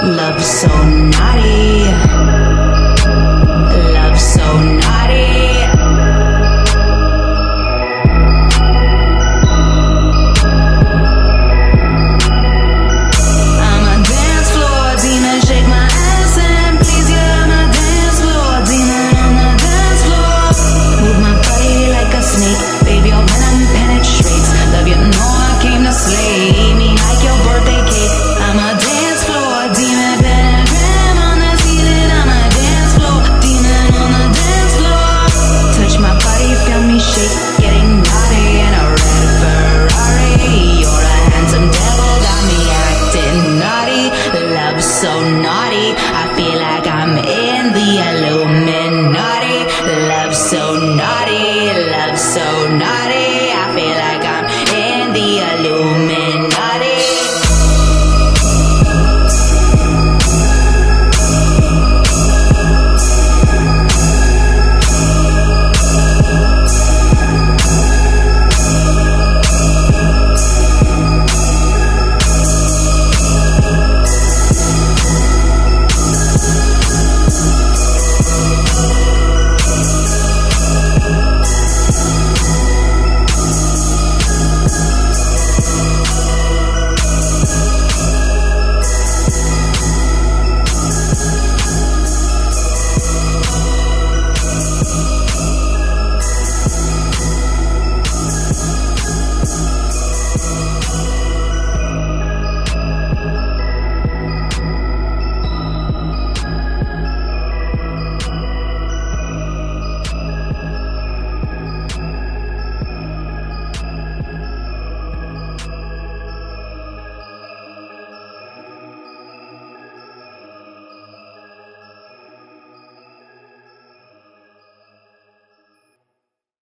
Love so naughty. Love so naughty. I'm a dance floor demon, shake my ass and please you. I'm a dance floor demon on the dance floor. Move my body like a snake, baby, your venom penetrates. Love you, know I came to slay me like your birthday cake. I'm a dance floor demon, pentagram on the ceiling. I'm a dance floor demon on the dance floor. Touch my body, feel me shake, getting naughty in a red Ferrari. You're a handsome devil, got me acting naughty. Love so naughty, I feel like I'm in the Illuminati.